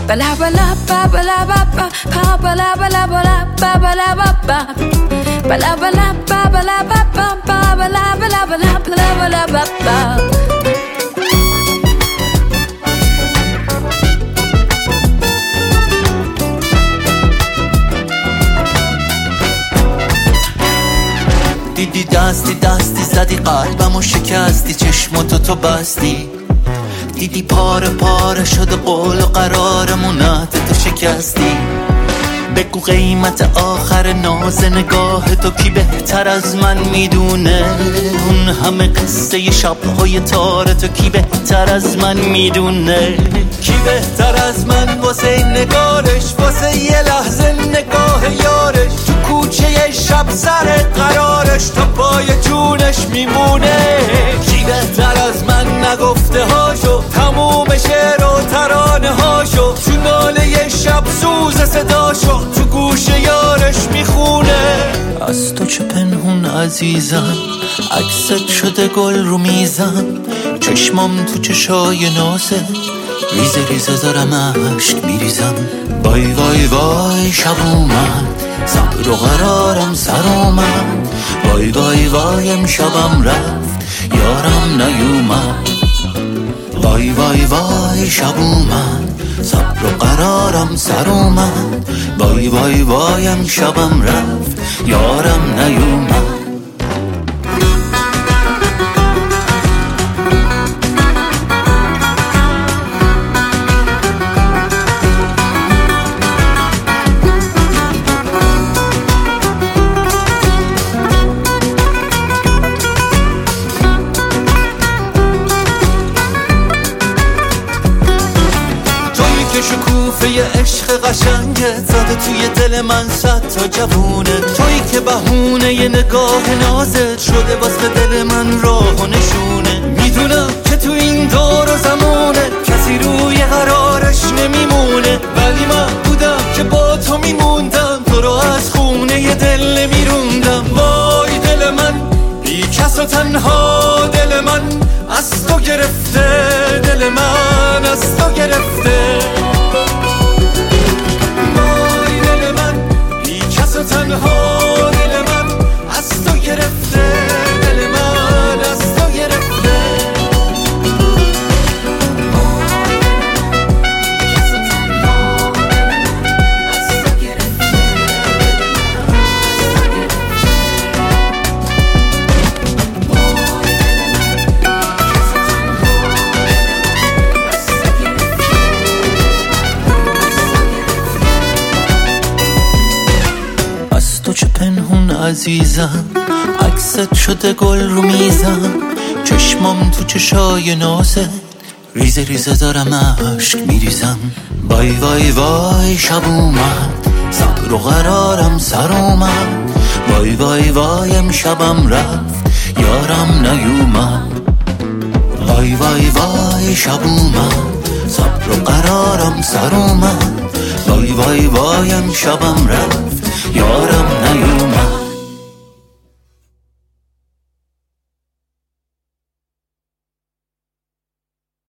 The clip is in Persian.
bala bala ba bala ba ba pa bala bala bala ba bala ba ba bala bala ba bala ba ba ba bala bala bala bala ba ba. دیدی دستی زدی قلبمو شکستی، چشماتو تو بستی، دیدی پاره شده قول و قرارمونت تو شکستی. بگو قیمت آخر ناز نگاه تو کی بهتر از من میدونه؟ اون همه قصه شبهای تار تو کی بهتر از من میدونه؟ کی بهتر از من واسه نگارش، واسه یه لحظه نگاه یارش، تو کوچه شب سر قرارش تا پای جونش میمونه؟ کی بهتر از من نگفته هاشو، تموم شعر و ترانه هاشو، تو ناله شب سوز صداشو تو گوش یارش میخونه؟ از تو چه پنهون عزیزم، عکست شده گل رو میزم، چشمام تو چشای نازه، ریزه دارم عشق میریزم. وای وای وای شب اومد، صبر و قرارم سر اومد، وای وای وای امشبم رفت یارم نیومد. وای وای وای شب اومد، صبر و قرارم سر اومد، وای وای وای امشبم رفت یارم نیومد. شکوفه عشق قشنگت زده توی دل من صد تا جوونه، تویی که بهونه یه نگاه نازت شده واسه دل من راه و نشونه. میدونم که تو این دور و زمونه کسی روی قرارش نمیمونه، ولی من بودم که با تو میموندم، تو رو از خونه ی دل نمیروندم. وای دل من بی کس و تنها، دل من از تو گرفته، دل من از تو گرفته. تنها دل من از تو گرفته، دل من از تو گرفته. تو چه پنهون عزیزم، عکست شده گل رو میزم، چشمام تو چشای نازه، ریزه دارم عشق میریزم. وای وای وای شب اومد، صبر و قرارم سر اومد، وای وای وای امشبم رفت یارم نیومد. وای وای وای شب اومد، صبر و قرارم سر اومد، وای وای وای امشبم رفت یارم